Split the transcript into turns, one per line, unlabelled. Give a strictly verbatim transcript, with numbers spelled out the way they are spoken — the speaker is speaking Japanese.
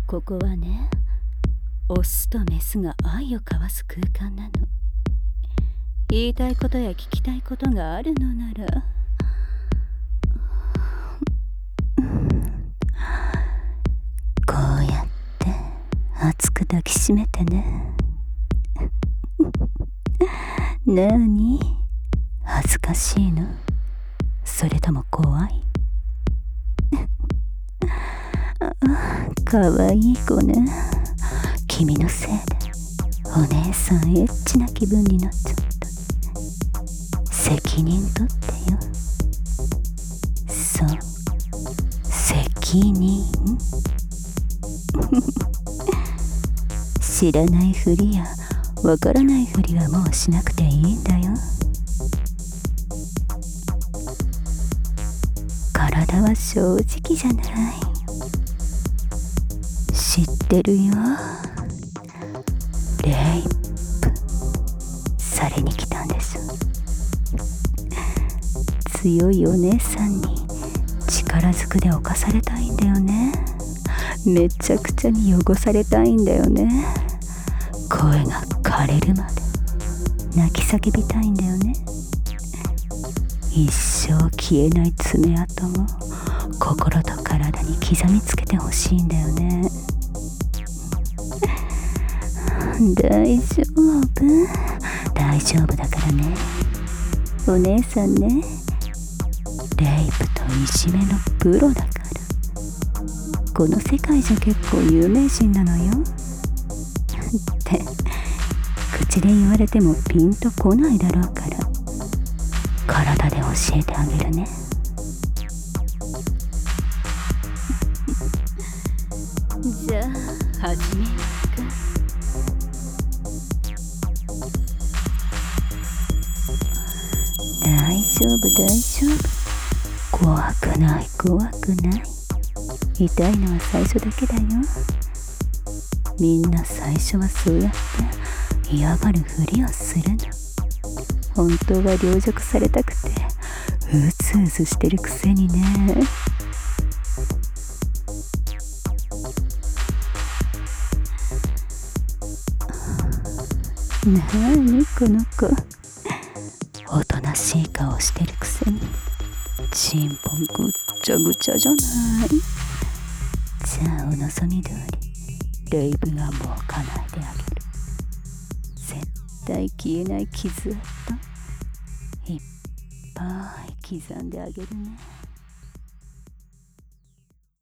ここはね、オスとメスが愛を交わす空間なの。言いたいことや聞きたいことがあるのなら、こうやって熱く抱きしめてね。なあに、恥ずかしいの？それとも怖い？かわいい子ね。君のせいでお姉さんエッチな気分になっちゃった。責任取ってよ。そう、責任。知らないふりやわからないふりはもうしなくていいんだよ。体は正直じゃない。知ってるよ。レイプされに来たんです。強いお姉さんに力ずくで侵されたいんだよね。めちゃくちゃに汚されたいんだよね。声が枯れるまで泣き叫びたいんだよね。一生消えない爪痕を心と体に刻みつけてほしいんだよね。大丈夫大丈夫だからね。お姉さんね、レイプといじめのプロだから。この世界じゃ結構有名人なのよ。って口で言われてもピンとこないだろうから、体で教えてあげるね。じゃあ始めようか。大丈夫大丈夫。怖くない怖くない。痛いのは最初だけだよ。みんな最初はそうやって嫌がるふりをするの。本当は凌辱されたくてうずうずしてるくせにね。なあにこの子、おとなしい顔してるくせにチンポぐっちゃぐちゃじゃない。じゃあお望み通りレイブがもう叶えてあげる。絶対消えない傷跡いっぱい刻んであげるね。